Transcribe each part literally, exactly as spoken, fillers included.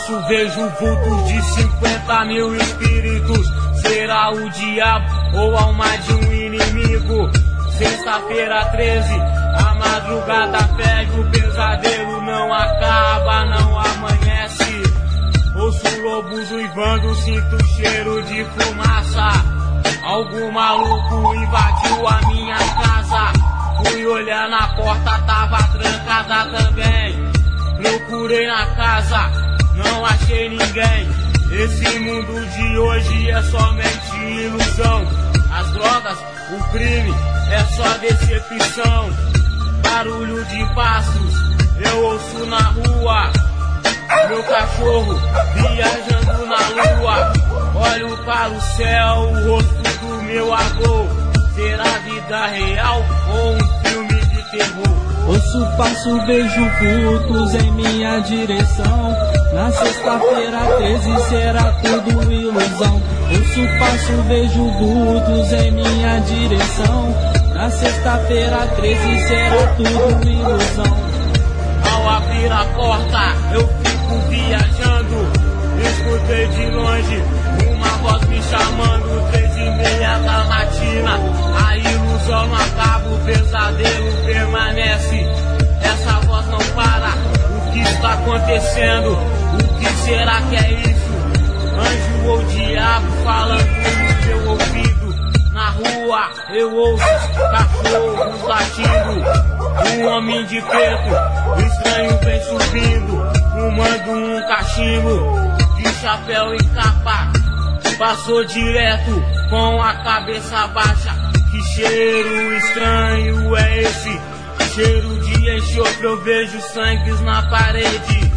passo vejo vultos de cinquenta mil espíritos. Será o diabo ou alma de um inimigo? Sexta-feira treze, a madrugada pede, o pesadelo não acaba, não amanhece. Ouço lobos uivando, sinto cheiro de fumaça. Algum maluco invadiu a minha casa. Fui olhar na porta, tava trancada também. Procurei na casa, não achei ninguém. Esse mundo de hoje é somente ilusão. As drogas, o crime, é só decepção. Barulho de passos, eu ouço na rua. Meu cachorro viajando na lua. Olho para o céu, o rosto do meu avô. Será vida real ou um filme de terror? Ouço, passo, vejo vultos em minha direção. Na sexta-feira treze será tudo ilusão. Ouço, passo, vejo vultos em minha direção. Na sexta-feira treze será tudo ilusão. Ao abrir a porta eu fico viajando. Escutei de longe uma voz me chamando. Três e meia da matina, a ilusão não acaba, o pesadelo permanece. Essa voz não para, o que está acontecendo? O que será que é isso? Anjo ou diabo falando no meu ouvido? Na rua eu ouço cachorros latindo. Um homem de preto, estranho vem subindo, fumando um cachimbo, de chapéu e capa. Passou direto com a cabeça baixa. Que cheiro estranho é esse? Cheiro de enxofre, eu vejo sangues na parede.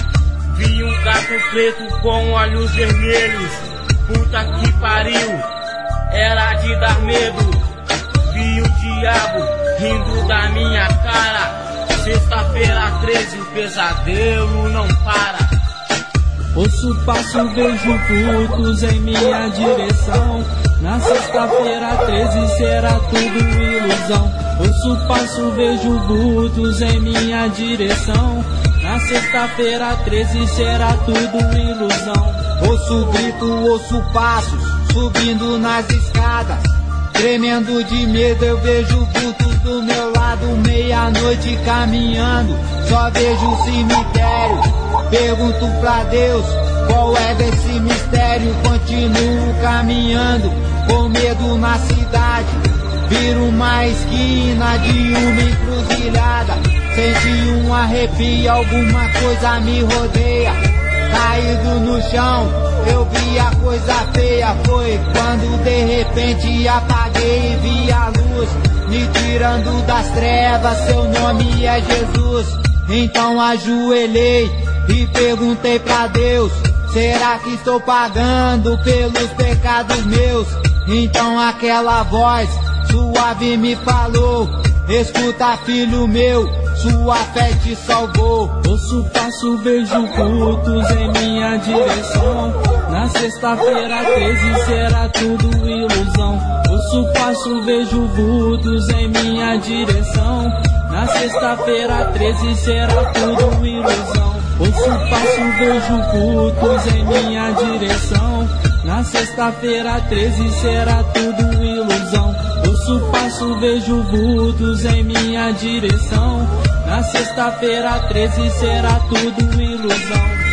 Vi um gato preto com olhos vermelhos. Puta que pariu, era de dar medo. Vi o diabo rindo da minha cara. Sexta-feira treze, o pesadelo não para. Ouço, passo, vejo vultos em minha direção. Na sexta-feira treze será tudo ilusão. Ouço, passo, vejo vultos em minha direção. Na sexta-feira treze será tudo ilusão. Ouço grito, ouço passos subindo nas escadas. Tremendo de medo eu vejo vultos do meu lado. Meia-noite caminhando, só vejo o cemitério. Pergunto pra Deus, qual é desse mistério? Continuo caminhando, com medo na cidade. Viro uma esquina de uma encruzilhada. Senti um arrepio, alguma coisa me rodeia. Caído no chão, eu vi a coisa feia. Foi quando de repente apaguei e vi a luz me tirando das trevas, seu nome é Jesus. Então ajoelhei e perguntei pra Deus, será que estou pagando pelos pecados meus? Então aquela voz suave me falou, escuta filho meu, sua fé te salvou. Ouço, passo, vejo vultos em minha direção. Na sexta-feira treze será tudo ilusão. Ouço, passo, vejo vultos em minha direção. Na sexta-feira treze será tudo ilusão. Ouço, passo, vejo vultos em minha direção. Na sexta-feira treze será tudo ilusão. Ouço, passo, vejo vultos em minha direção. Na sexta-feira treze será tudo ilusão.